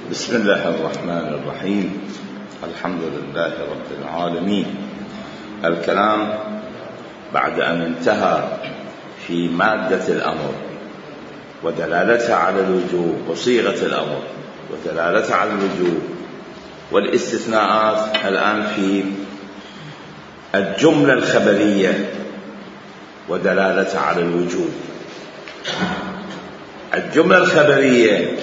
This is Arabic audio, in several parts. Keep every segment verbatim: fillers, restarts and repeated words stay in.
بسم الله الرحمن الرحيم. الحمد لله رب العالمين. الكلام بعد أن انتهى في مادة الأمر ودلالتها على الوجوب وصيغة الأمر ودلالتها على الوجوب والاستثناءات، الآن في الجملة الخبرية ودلالتها على الوجوب. الجملة الخبرية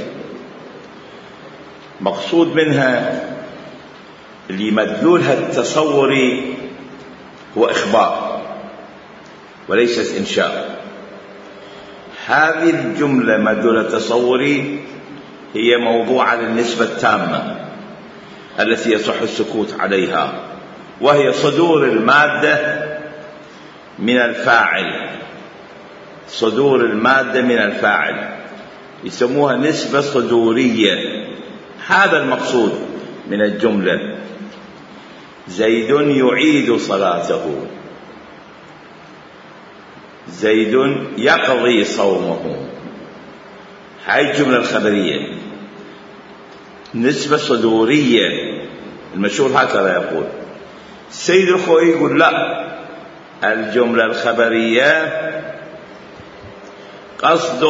مقصود منها اللي مدلولها التصوري هو إخبار وليست إنشاء. هذه الجملة مدلولها التصوري هي موضوعة للنسبة التامة التي يصح السكوت عليها، وهي صدور المادة من الفاعل. صدور المادة من الفاعل يسموها نسبة صدورية. هذا المقصود من الجملة. زيد يعيد صلاته، زيد يقضي صومه. هاي الجملة الخبرية نسبة صدورية. المشهور هكذا يقول. السيد الخوئي يقول لا، الجملة الخبرية قصد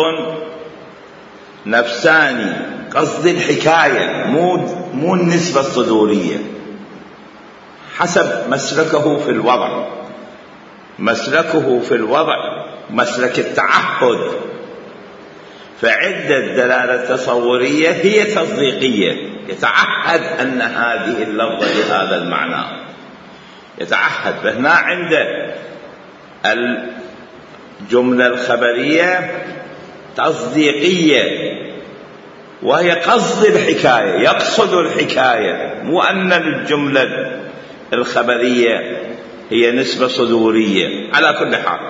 نفساني، قصد الحكاية، مو مو النسبة الصدورية، حسب مسلكه في الوضع. مسلكه في الوضع مسلك التعهد، فعدة دلالة تصورية هي تصديقية. يتعهد أن هذه اللفظة لهذا المعنى، يتعهد. فهنا عند الجملة الخبرية تصديقية، وهي قصد الحكاية، يقصد الحكاية، مو أن الجملة الخبرية هي نسبة صدورية. على كل حال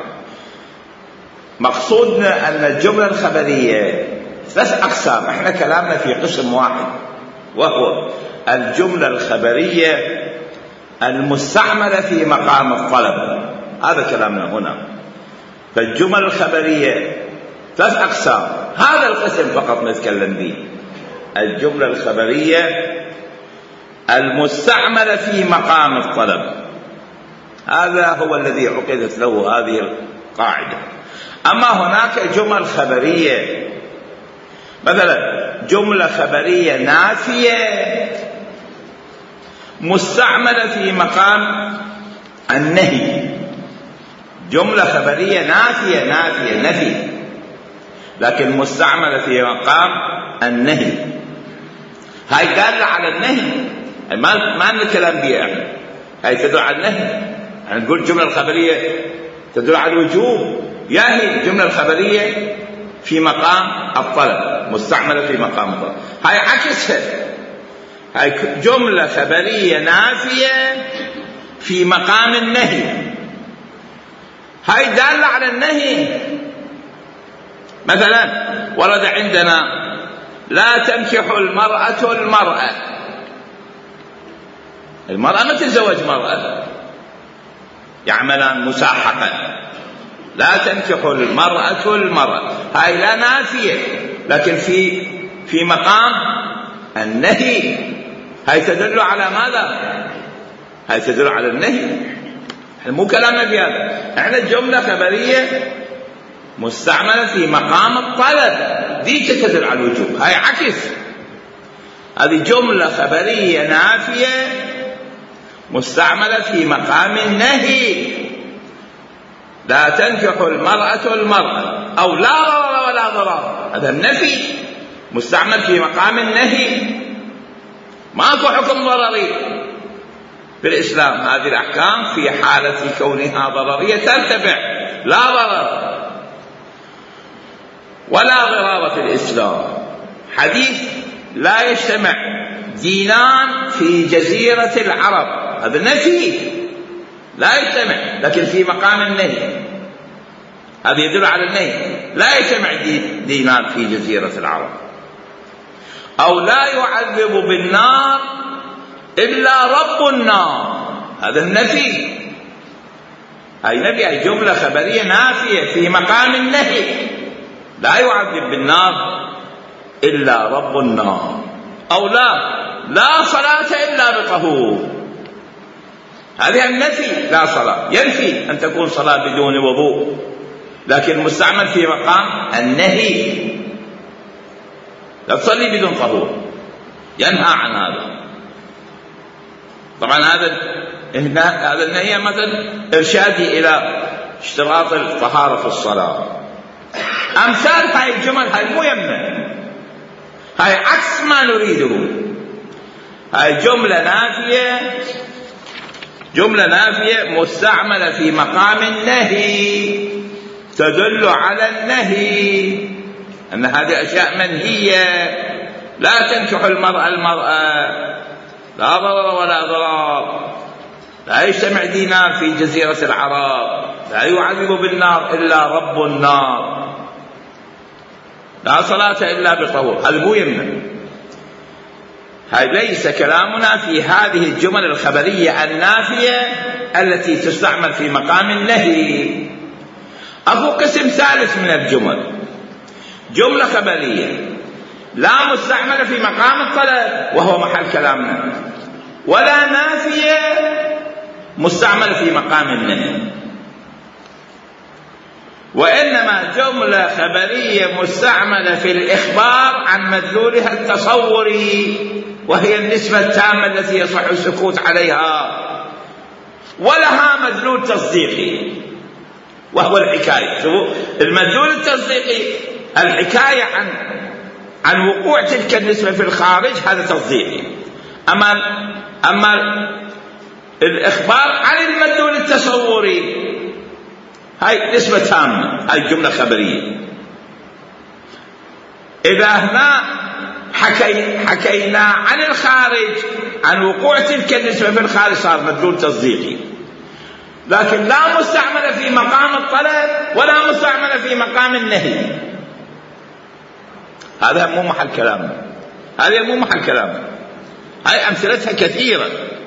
مقصودنا أن الجملة الخبرية ثلاث أقسام. احنا كلامنا في قسم واحد، وهو الجملة الخبرية المستعملة في مقام الطلب. هذا كلامنا هنا. فالجمل الخبرية ثلاث أقسام، هذا القسم فقط نتكلم به. الجملة الخبرية المستعملة في مقام الطلب، هذا هو الذي عقدت له هذه القاعدة. أما هناك جمل خبرية، مثلا جملة خبرية نافية مستعملة في مقام النهي. جملة خبرية نافية نافية نفي، لكن مستعملة في مقام النهي. هاي دالة على النهي، ما ما الكلام بها احنا. هاي تدل على النهي. يعني نقول الجملة الخبرية تدل على الوجوب، يعني الجملة الخبرية في مقام الطلب، مستعملة في مقام الطلب. هاي عكسها. هاي جملة خبرية نافية في مقام النهي، هاي دالة على النهي. مثلا ورد عندنا لا تنكح المرأة المرأة. المرأة ما تتزوج مرأة، يعملان مساحقا. لا تنكح المرأة المرأة، هاي لا نافية، لكن في في مقام النهي. هاي تدل على ماذا؟ هاي تدل على النهي. مو كلامنا بهذا. احنا جملة خبرية مستعملة في مقام الطلب، دي تدل على الوجوب. هاي عكس. هذه جملة خبرية نافية مستعملة في مقام النهي. لا تنكح المرأة المرأة، أو لا ضرر ولا ضرار، هذا النفي مستعمل في مقام النهي. ماكو حكم ضرري في الإسلام. هذه الأحكام في حالة كونها ضررية تنتفع. لا ضرر ولا ضرار في الإسلام. حديث لا يجتمع دينان في جزيرة العرب، هذا نفي. لا يجتمع، لكن في مقام النهي. هذا يدل على النهي. لا يجتمع دينان في جزيرة العرب. أو لا يعذب بالنار إلا رب النار، هذا النفي. هاي نفي، هاي جملة خبرية نافية في مقام النهي. لا يعذب بالنار إلا رب النار. أو لا لا صلاة إلا بطهور، هذه النفي لا صلاة، ينفي أن تكون صلاة بدون وضوء، لكن مستعمل في مقام النهي، لا تصلي بدون طهور، ينهى عن هذا. طبعا هذا هذا النهي مثلا إرشادي إلى اشتراط الطهارة في الصلاة. أمثال هاي الجمل هاي مو يمنع، هاي عكس ما نريده. هاي جملة نافية، جملة نافية مستعملة في مقام النهي، تدل على النهي أن هذه أشياء منهية. لا تنكح المرأة المرأة، لا ضرر ولا ضرار، لا يجتمع دينار في جزيرة العرب، لا يعذب بالنار إلا رب النار، لا صلاة إلا بطهور، هذا مو يمنع. هذا ليس كلامنا في هذه الجمل الخبرية النافية التي تستعمل في مقام النهي. أكو قسم ثالث من الجمل، جملة خبرية لا مستعملة في مقام الطلب وهو محل كلامنا، ولا نافية مستعملة في مقام النهي، وإنما جملة خبرية مستعملة في الإخبار عن مدلولها التصوري، وهي النسبة التامة التي يصح السكوت عليها، ولها مدلول تصديقي وهو الحكاية. شوفوا المدلول التصديقي، الحكاية عن عن وقوع تلك النسبة في الخارج، هذا تصديقي. أما أما الإخبار عن المدلول التصوري هاي نسبة تامة، هاي جملة خبرية. إذا هنا حكي حكينا عن الخارج، عن وقوع تلك النسبة في الخارج، صار مدلول تصديقي، لكن لا مستعملة في مقام الطلب ولا مستعملة في مقام النهي. هذا مو محل كلامنا، هذا مو محل كلامنا. هاي أمثلتها كثيرة،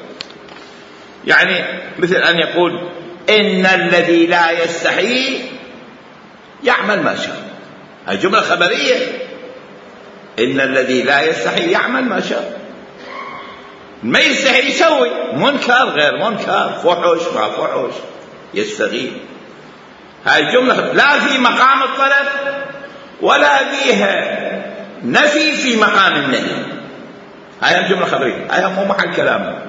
يعني مثل أن يقول إن الذي لا يستحي يعمل ما شاء، هاي جملة خبرية. إن الذي لا يستحي يعمل ما شاء، ما يستحي يسوي منكر غير منكر، فحش ما فحش، يستغيث. هاي جملة لا في مقام الطلب ولا فيها نفي في مقام النهي، هاي جملة خبرية، هاي مو محل كلامنا.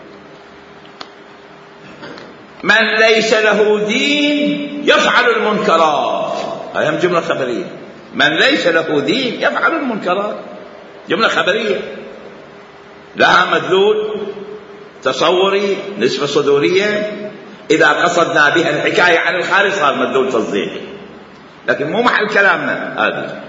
من ليس له دين يفعل المنكرات، هاي جملة خبرية. من ليس له دين يفعل المنكرات، جملة خبرية لها مدلول تصوري، نسبة صدورية. إذا قصدنا بها الحكاية عن الخارج صار مدلول تصديقي، لكن مو محل كلامنا هذا.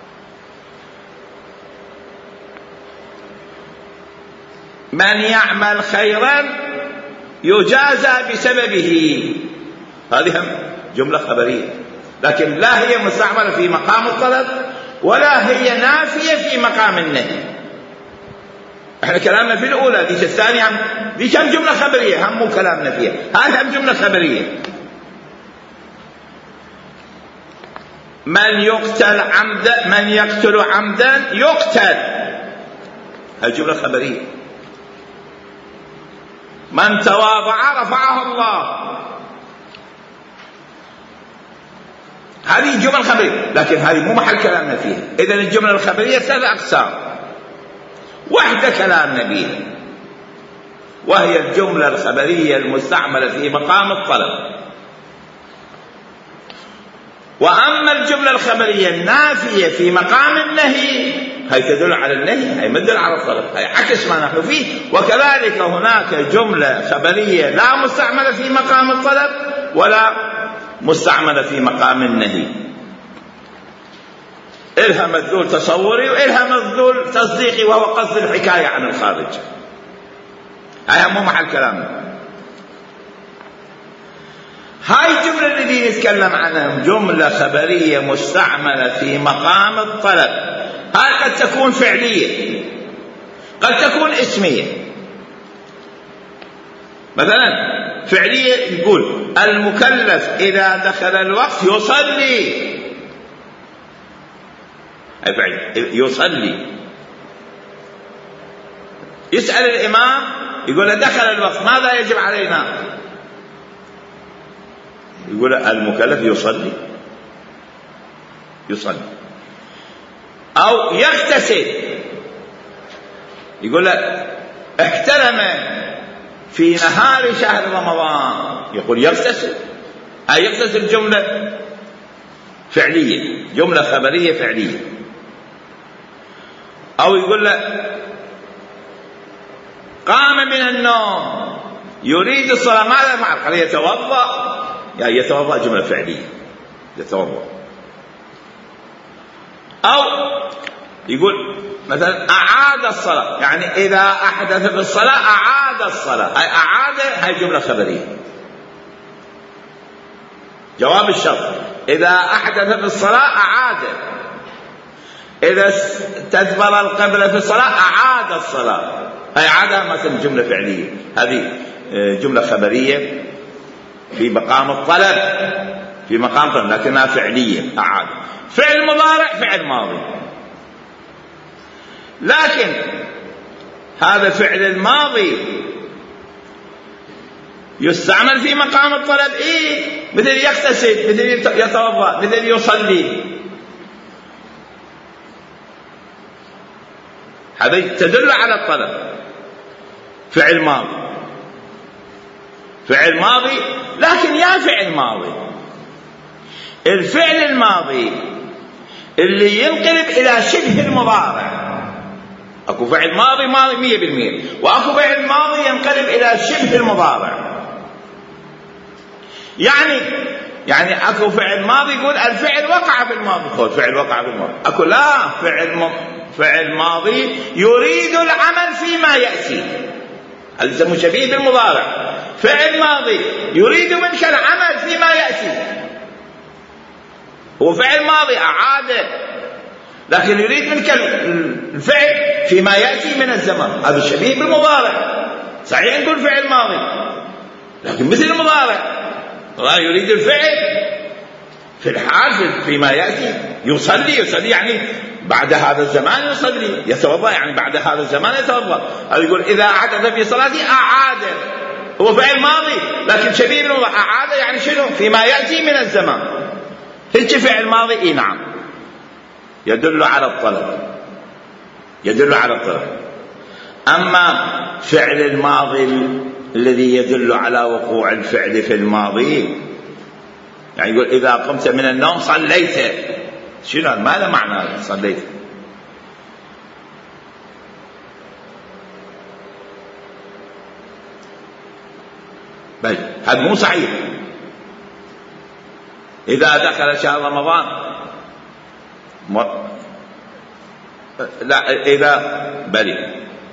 من يعمل خيرا يجازى بسببه، هذه جملة خبرية، لكن لا هي مستعملة في مقام الطلب ولا هي نافية في مقام النهي. احنا كلامنا في الأولى، ديش الثانية هم ديش هم جملة خبرية، هم مو كلامنا فيها، هذه هم جملة خبرية. من يقتل عمدا، من يقتل عمدا يقتل، هذه جملة خبرية. من تواضع رفعه الله، هذه جمل خبرية، لكن هذه مو محل كلامنا فيها. إذن الجملة الخبرية ثلاث أقسام، واحدة كلامنا بها وهي الجملة الخبرية المستعملة في مقام الطلب. وأما الجملة الخبرية النافية في مقام النهي، هي تدل على النهي، هي مدل على الطلب، هي عكس ما نحن فيه. وكذلك هناك جملة خبرية لا مستعملة في مقام الطلب ولا مستعملة في مقام النهي، إلها مدلول تصوري وإلها مدلول تصديقي، وهو قصد الحكاية عن الخارج. هاي مو محل كلامنا. هاي الجملة التي نتكلم عنها جملة خبرية مستعملة في مقام الطلب، هاي قد تكون فعلية، قد تكون اسمية. مثلا فعلية يقول المكلف إذا دخل الوقت يصلي، يصلي. يسأل الإمام يقول له دخل الوقت ماذا يجب علينا؟ يقول المكلف يصلي يصلي أو يغتسل. يقول له احترم في نهار شهر رمضان، يقول يغتسل، أي يغتسل جملة فعلية، جملة خبرية فعلية. أو يقول له قام من النوم يريد الصلاة ماذا يفعل؟ قال يتوضأ، يعني يتوضأ جملة فعلية، يتوضأ. أو يقول مثلا أعاد الصلاة، يعني إذا أحدث في الصلاة أعاد الصلاة، أي أعاد، هاي جملة خبرية. جواب الشرط إذا أحدث في الصلاة أعاد، إذا استدبر القبلة في الصلاة أعاد الصلاة، أي أعادها مثلا جملة فعلية. هذه جملة خبرية في مقام الطلب، في مقام الطلب لكنها فعلية، أعاد. فعل مضارع فعل ماضي، لكن هذا فعل الماضي يستعمل في مقام الطلب، إيه؟ مثل يغتسل، مثل يتوضأ، مثل يصلي. هذا تدل على الطلب، فعل ماضي، فعل ماضي. لكن يا فعل ماضي، الفعل الماضي اللي ينقلب إلى شبه المضارع، أكو فعل ماضي ماضي مية بالمية، وأكو فعل ماضي ينقلب إلى شبه المضارع. يعني يعني أكو فعل ماضي يقول الفعل وقع في الماضي، هو الفعل وقع في الماضي. أكو لا، فعل م... فعل ماضي يريد العمل فيما يأتي، هذا يسمى شبيه بالمضارع. فعل ماضي يريد منك العمل فيما يأتي، هو فعل ماضي أعاد، لكن يريد منك الفعل فيما يأتي من الزمان، هذا شبيه بالمضارع. صحيح نقول فعل ماضي لكن مثل المضارع، يريد الفعل في الحال فيما يأتي. يصلي، يصلي يعني بعد هذا الزمان يصلي، يتوضأ يعني بعد هذا الزمان يتوضأ. هذا يقول إذا أحدث في صلاته أعاد، هو فعل ماضي لكن شبيه بالمضارع. أعاد يعني شنو؟ فيما يأتي من الزمان. هيك فعل ماضي، إيه نعم، يدل على الطلب، يدل على الطلب. أما فعل الماضي الذي يدل على وقوع الفعل في الماضي، يعني يقول إذا قمت من النوم صليت، شنو ماذا معنى صليت؟ بل هذا مو صحيح. إذا دخل شهر رمضان م... لا إذا بلي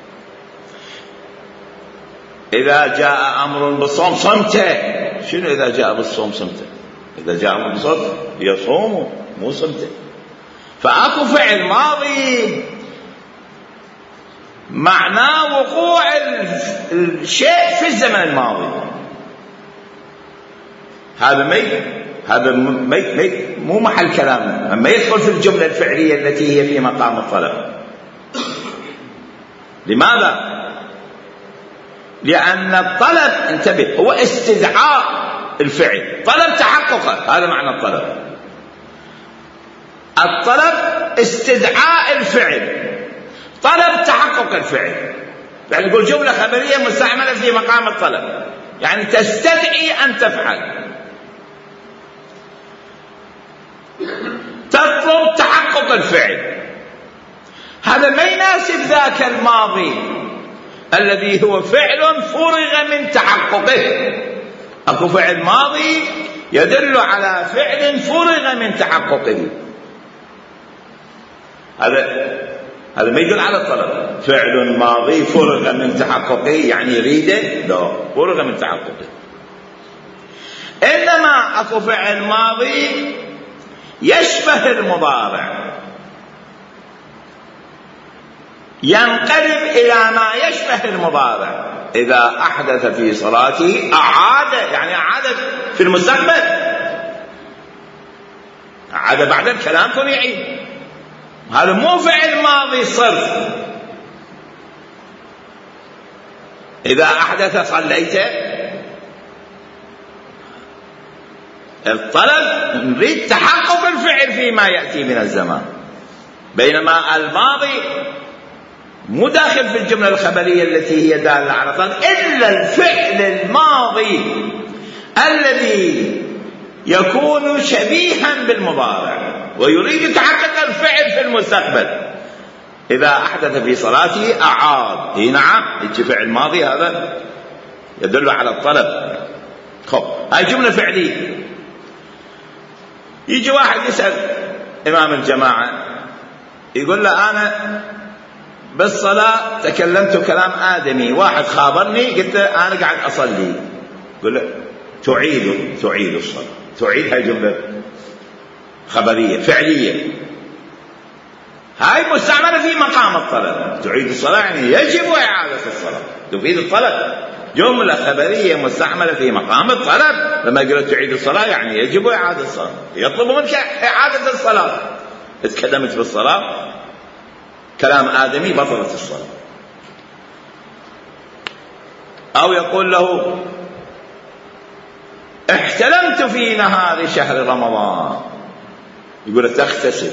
إذا جاء أمر بالصوم صمت، شنو إذا جاء بالصوم صمت؟ إذا جاء أمر بالصوم يصوم مو صمت. فأكو فعل ماضي معناه وقوع الشيء في الزمن الماضي، هذا ميت، هذا ميت ميت مو محل كلامنا، أما يدخل في الجملة الفعلية التي هي في مقام الطلب. لماذا؟ لأن الطلب، انتبه، هو استدعاء الفعل، طلب تحققه، هذا معنى الطلب. الطلب استدعاء الفعل، طلب تحقق الفعل. يعني نقول جملة خبرية مستعملة في مقام الطلب، يعني تستدعي أن تفعل، تطلب تحقق الفعل. هذا ما يناسب ذاك الماضي الذي هو فعل فرغ من تحققه. أكو فعل ماضي يدل على فعل فرغ من تحققه، هذا هذا ما يدل على الطلب. فعل ماضي فرغ من تحققه يعني يريده، لا، فرغ من تحققه. إنما أكو فعل ماضي يشبه المضارع، ينقلب إلى ما يشبه المضارع. إذا أحدث في صلاته أعاد، يعني أعاد في المستقبل، أعاد بعد الكلام كن يعيد. هذا مو فعل ماضي صرف، إذا أحدث صليت. الطلب نريد تحقق الفعل فيما يأتي من الزمان، بينما الماضي مو داخل في الجملة الخبرية التي هي دالة على طلب، إلا الفعل الماضي الذي يكون شبيها بالمضارع ويريد تحقق الفعل في المستقبل. إذا أحدث في صلاته أعاد، إيه نعم، يجي فعل ماضي هذا يدل على الطلب. خب هاي جملة فعلية. يجي واحد يسأل إمام الجماعة يقول له أنا بالصلاة تكلمت كلام آدمي، واحد خابرني قلت أنا قاعد أصلي، يقول له تعيد تعيد الصلاة. تعيد هاي جملة خبرية فعلية، هاي مستعملة في مقام الطلب. تعيد الصلاة يعني يجب إعادة الصلاة، تفيد الطلب. جملة خبرية مستعملة في مقام الطلب. لما يقول تعيد الصلاة يعني يجب إعادة الصلاة، يطلب منك إعادة الصلاة. اتكلمت في الصلاة كلام آدمي بطلت الصلاة. أو يقول له احتلمت في نهار شهر رمضان، يقول تغتسل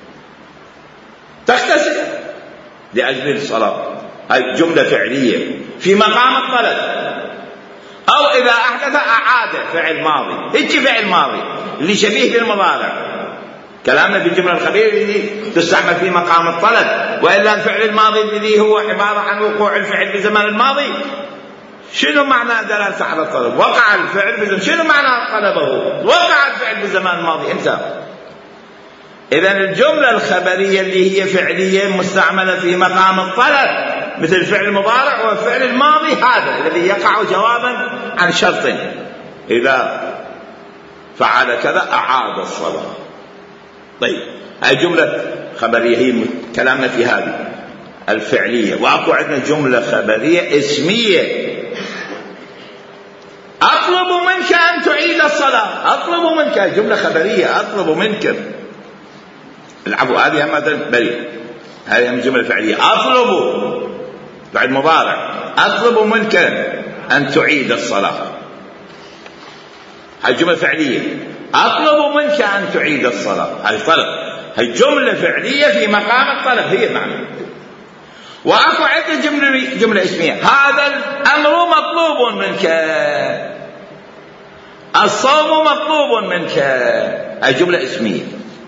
تغتسل لأجل الصلاة. هذه جملة فعلية في مقام الطلب. أو إذا أحدث أعاد فعل ماضي، هيك فعل ماضي اللي شبيه بالمضارع. كلامنا في الجملة الخبرية التي تستعمل في مقام الطلب، وإلا الفعل الماضي الذي هو عبارة عن وقوع الفعل في زمان الماضي. شنو معنى دلالة على الطلب؟ وقع الفعل بزمان. شنو معنى طلبه؟ وقع الفعل بزمان الماضي. امتى؟ إذن الجملة الخبرية اللي هي فعلية مستعملة في مقام الطلب مثل الفعل المضارع والفعل الماضي، هذا الذي يقع جوابا عن شرط. إذا فعل كذا أعاد الصلاة. طيب هاي جملة خبرية، هي كلامنا في هذه الفعلية. وأكو عندنا جملة خبرية اسمية. أطلب منك أن تعيد الصلاة. أطلب منك جملة خبرية، أطلب منك. العفو هذه هم بريء، هذه هم جملة فعلية. أطلب بعد مضارع، أطلب منك أن تعيد الصلاة. هذه جملة فعلية. أطلب منك أن تعيد الصلاة، هذه طلب، هذه جملة فعلية في مقام الطلب، هي معنى. وأكو عدة جملة جملة اسمية. هذا الأمر مطلوب منك، الصوم مطلوب منك، هذه جملة اسمية.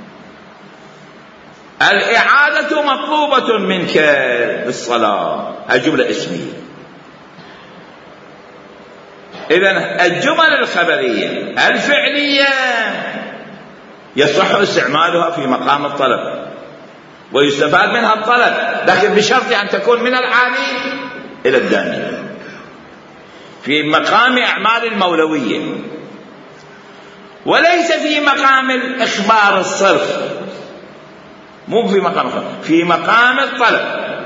الإعادة مطلوبة منك بالصلاة، هذه جملة اسمية. إذن الجمل الخبرية الفعلية يصح استعمالها في مقام الطلب ويستفاد منها الطلب، لكن بشرط أن تكون من العالي إلى الداني في مقام أعمال المولوية، وليس في مقام الإخبار الصرف، مو في مقام الطلب، في مقام الطلب.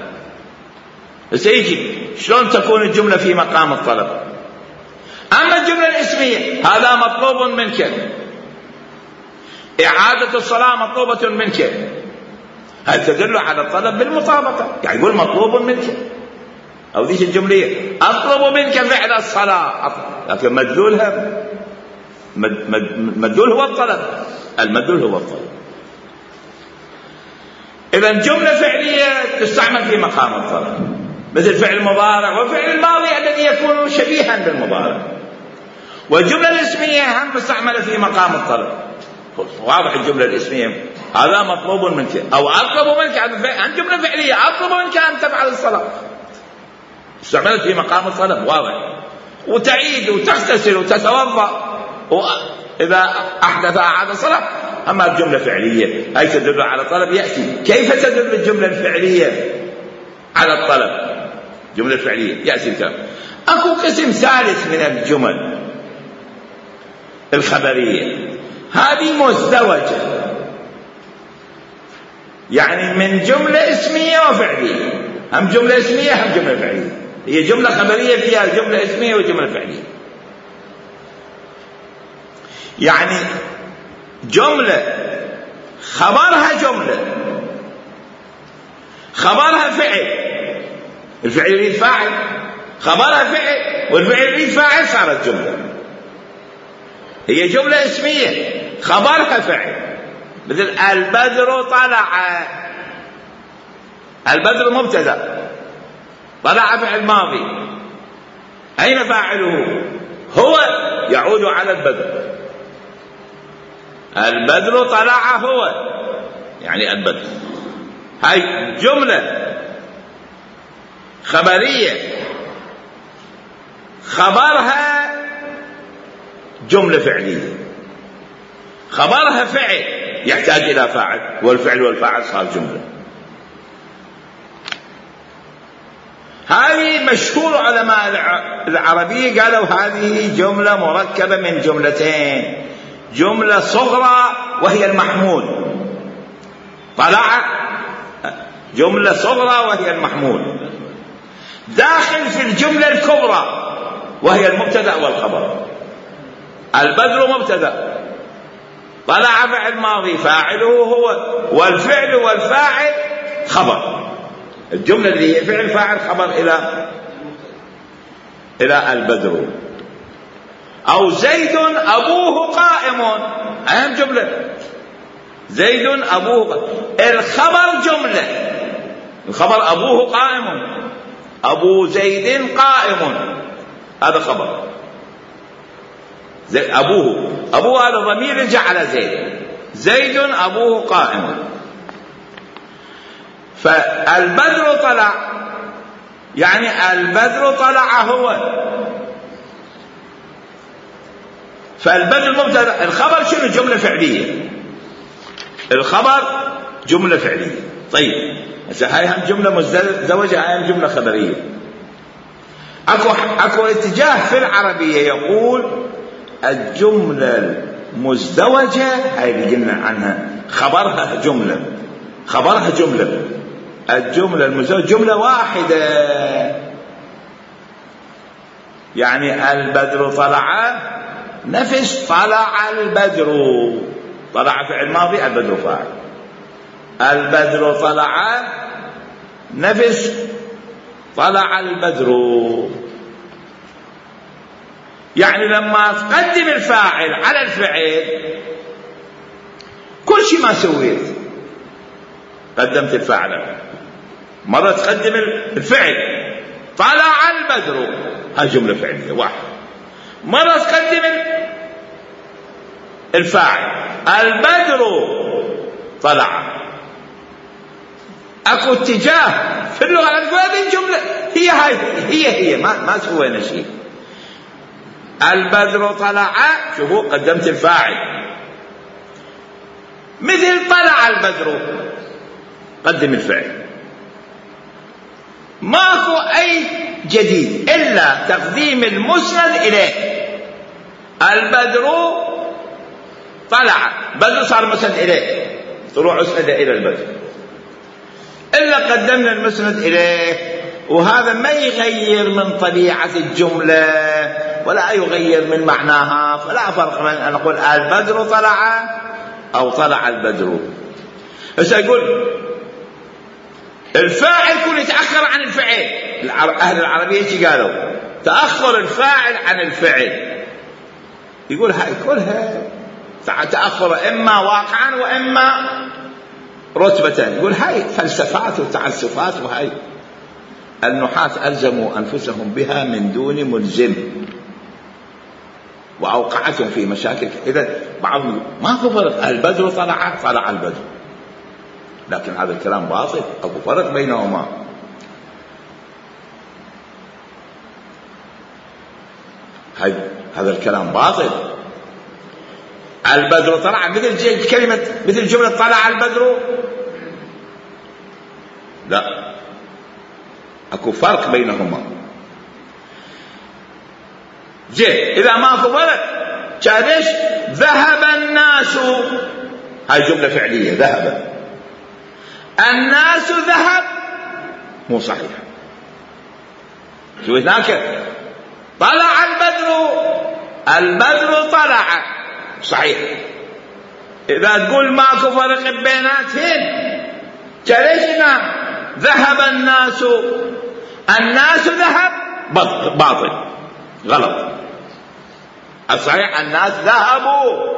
سيجي شلون تكون الجملة في مقام الطلب؟ أما الجملة الاسمية هذا مطلوب منك، إعادة الصلاة مطلوبة منك، هل تدل على الطلب بالمطابقة؟ يعني يقول مطلوب منك، أو ذيك الجملية أطلب منك فعل الصلاة، لكن مدلولها مدلول هو الطلب، المدلول هو الطلب. إذن جملة فعلية تستعمل في مقام الطلب مثل فعل المضارع وفعل الماضي الذي يكون شبيها بالمضارع. والجملة الاسمية هم مستعملة في مقام الطلب. واضح الجملة الاسمية هذا مطلوب منك، أو أطلب منك عن جملة فعلية أطلب منك أن تفعل الصلاة، استعملت في مقام الطلب واضح. وتعيد وتغتسل وتتوضأ إذا أحدث أعاد الصلاة. أما الجملة فعلية هي تدل على الطلب، يأتي كيف تدل الجملة الفعلية على الطلب؟ جملة فعلية يأتي الكلام. أكو قسم ثالث من الجمل الخبرية، هذه مزدوجة، يعني من جملة اسمية وفعلية، هم جملة اسمية هم جملة فعلية. هي جملة خبرية فيها جملة اسمية وجملة فعلية. يعني جملة خبرها جملة، خبرها فعل، الفعل يريد فاعل، خبرها فعل، والفعل يريد فاعل، صارت جملة. هي جملة اسمية خبرها فعل، مثل البدر طلع. البدر مبتدأ، طلع فعل ماضي، أين فاعله؟ هو، يعود على البدر. البدر طلع هو، يعني البدر. هاي جملة خبرية خبرها جملة فعلية، خبرها فعل يحتاج إلى فاعل، والفعل والفاعل صار جملة. هذه مشهور علماء العربية قالوا هذه جملة مركبة من جملتين، جملة صغرى وهي المحمول، طلع جملة صغرى وهي المحمول، داخل في الجملة الكبرى وهي المبتدأ والخبر. البدر مبتدأ، طلع فعل ماضي فاعله هو، والفعل والفاعل خبر. الجملة اللي هي فعل فاعل خبر إلى إلى البدر. أو زيد أبوه قائم، أهم جملة زيد أبوه قائم. الخبر جملة، الخبر أبوه قائم، أبو زيد قائم، هذا خبر. زي أبوه، أبوه هذا ضمير يرجع على زيد، زيد أبوه قائم. فالبدر طلع، يعني البدر طلع هو، فالبدر مبتدأ. الخبر شنو؟ جملة فعلية، الخبر جملة فعلية. طيب هسه هاي هم جملة مزدوجة، هاي هم جملة خبرية. اكو اكو اتجاه في العربية يقول الجملة المزدوجة هاي اللي قلنا عنها خبرها جملة، خبرها جملة. الجملة المزدوجة جملة واحدة، يعني البدر طلع نفس طلع البدر، طلع فعل ماضي، البدر فاعل. البدر طلع نفس طلع البدر، يعني لما تقدم الفاعل على الفعل كل شيء ما سويت، قدمت الفاعل. مرة تقدم الفعل طلع البدر، هاي جملة فعلية واحد. مرة تقدم الفاعل البدر طلع. اكو اتجاه في اللغة العربية هذه الجملة هي هاي هي هي ما ما سوينا شيء. البدر طلع، شوفوا قدمت الفاعل، مثل طلع البدر قدم الفعل. ماكو اي جديد الا تقديم المسند اليه. البدر طلع، بدر صار مسند اليه، طلوع اسند الى البدر، الا قدمنا المسند اليه. وهذا ما يغير من طبيعة الجملة ولا يغير من معناها، فلا فرق بين أن نقول البدر طلع أو طلع البدر. بس يقول الفاعل يكون يتأخر عن الفعل. أهل العربية ايش قالوا؟ تأخر الفاعل عن الفعل. يقول هاي كلها تأخر إما واقعا وإما رتبة. يقول هاي فلسفات وتعسفات، وهاي النحاة ألزموا أنفسهم بها من دون ملزم وأوقعتهم في مشاكل. إذا بعضهم ما في فرق، البدر طلع طلع البدر، لكن هذا الكلام باطل، أكو فرق بينهما. هذا الكلام باطل. البدر طلع مثل كلمة مثل جملة طلع البدر، لا، اكو فرق بينهما. جي اذا ماكو فرق كان ايش؟ ذهب الناس، هاي جملة فعلية، ذهب الناس، ذهب مو صحيح. شو هناك؟ طلع البدر، البدر طلع صحيح. اذا تقول ماكو فرق بيناتهن كان ايش؟ ذهب الناس، الناس ذهب باطل غلط. الصحيح الناس ذهبوا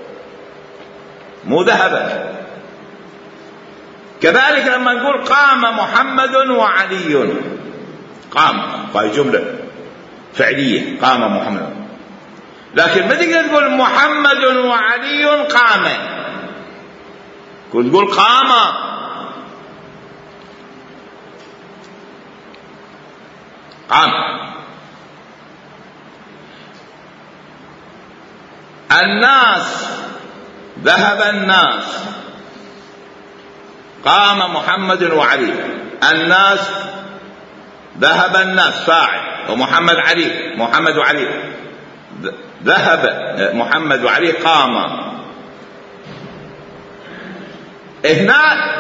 مو ذهب. كذلك لما نقول قام محمد وعلي، قام هاي جملة فعلية، قام محمد، لكن ما تقدر تقول محمد وعلي قام، كنت تقول قام. قام الناس، ذهب الناس، قام محمد وعلي. الناس ذهب الناس فاعل، ومحمد علي، محمد وعلي ذهب محمد وعلي قام. هنا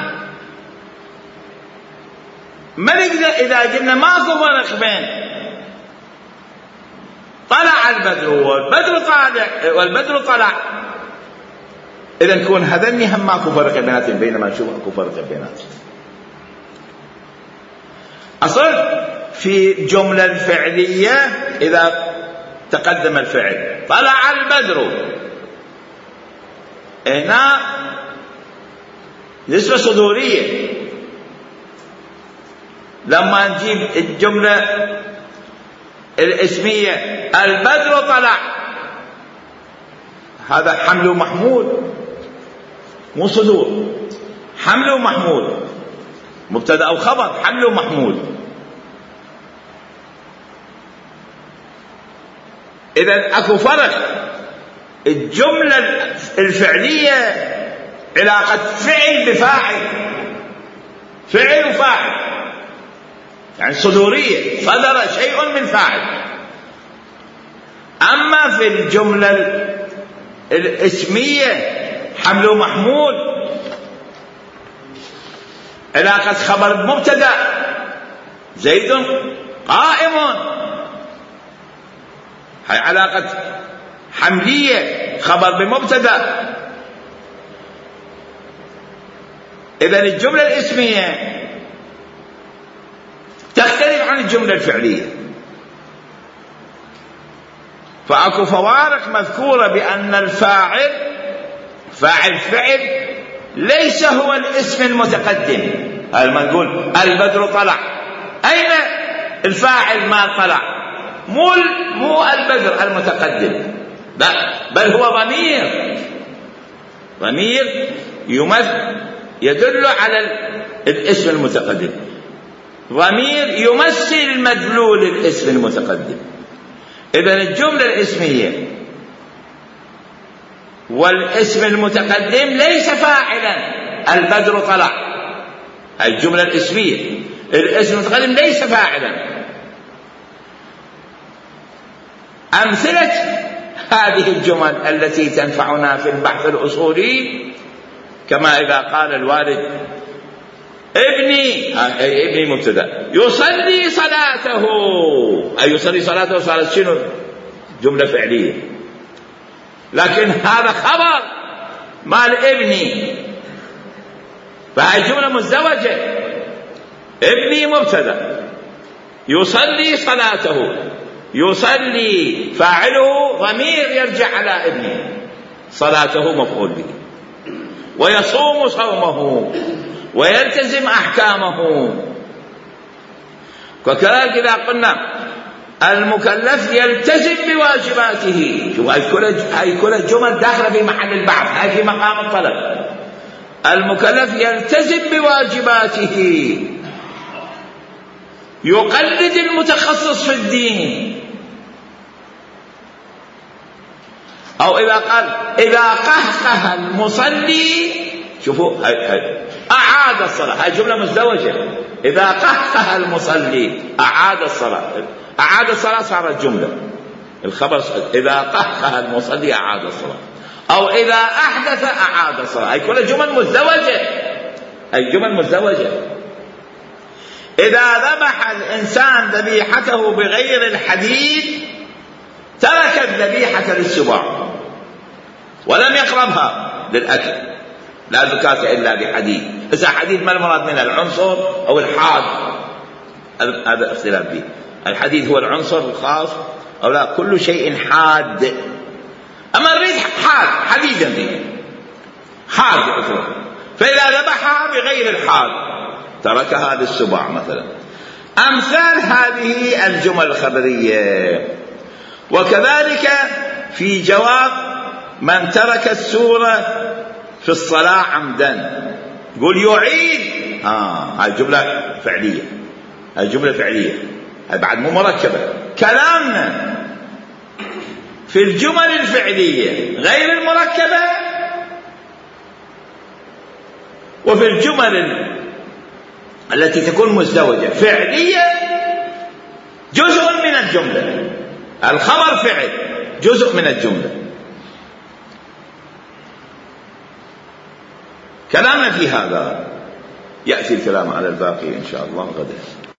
ما نقدر إذا قلنا ماكو فرق بين طلع البدر والبدر طالع والبدر طلع، إذا نكون هذني هم ماكو فرق بيناتهم، بينما نشوف ماكو فرق بيناتهم. أصل في جملة الفعلية إذا تقدم الفعل طلع البدر، هنا نسبة صدورية. لما نجيب الجملة الاسمية البدر طلع، هذا حمل محمود مو صدور، حمل محمود، مبتدأ أو خبر، حمل محمود. إذا أكو فرق. الجملة الفعلية علاقة فعل بفاعل، فعل وفاعل، يعني صدورية، صدر شيء من فاعل. أما في الجملة الاسمية حمل محمود، علاقة خبر بمبتدأ، زيد قائم، هاي علاقة حملية، خبر بمبتدأ. إذن الجملة الاسمية تختلف عن الجملة الفعلية، فأكو فوارق مذكورة بأن الفاعل فاعل فعل ليس هو الاسم المتقدم. هل ما نقول البدر طلع، أين الفاعل ما طلع؟ مو مو البدر المتقدم، لا، بل هو ضمير، ضمير يمثل يدل على الاسم المتقدم، ضمير يمثل مدلول الاسم المتقدم. إذن الجملة الاسمية والاسم المتقدم ليس فاعلا، البدر طلع، الجملة الاسمية، الاسم المتقدم ليس فاعلا. أمثلة هذه الجمل التي تنفعنا في البحث الأصولي، كما إذا قال الوالد ابني، أي ابني مبتدأ، يصلي صلاته، أي يصلي صلاته صارت شنو؟ جملة فعلية، لكن هذا خبر مال ابني، فهي جملة مزدوجة. ابني مبتدأ، يصلي صلاته، يصلي فاعله ضمير يرجع على ابني، صلاته مفعول به، ويصوم صومه ويلتزم أحكامه. وكذلك إذا قلنا المكلف يلتزم بواجباته، شوف هاي كل جمل داخلة في محل البحث، هاي في مقام الطلب. المكلف يلتزم بواجباته، يقلد المتخصص في الدين. أو إذا قال إذا قهقه المصلي، شوفوا هاي هاي أعاد الصلاة، هاي جملة مزدوجة. إذا قهقه المصلي أعاد الصلاة، أعاد الصلاة صارت جملة، الخبر إذا قهقه المصلي أعاد الصلاة، أو إذا أحدث أعاد الصلاة، هاي كلها جمل مزدوجة، هاي جمل مزدوجة. إذا ذبح الإنسان ذبيحته بغير الحديد ترك الذبيحة للسباع ولم يقربها للأكل، لا زكاة إلا بحديد. إذا حديد ما المراد منه؟ العنصر أو الحاد، هذا اختلاف به. الحديث هو العنصر الخاص أو لا؟ كل شيء حاد. أما الريد حاد، حديدا به حاد عفوا، فإذا ذبحها بغير الحاد تركها للسباع مثلا. أمثال هذه الجمل الخبرية. وكذلك في جواب من ترك السورة في الصلاة عمدا، يقول يعيد. آه هاي جملة فعلية، هاي جملة فعلية، هاي بعد مو مركبة. كلامنا في الجمل الفعلية غير المركبة، وفي الجمل التي تكون مزدوجة فعلية جزء من الجملة. الخبر فعل جزء من الجملة. كلامنا في هذا، يأتي الكلام على الباقي إن شاء الله غدا.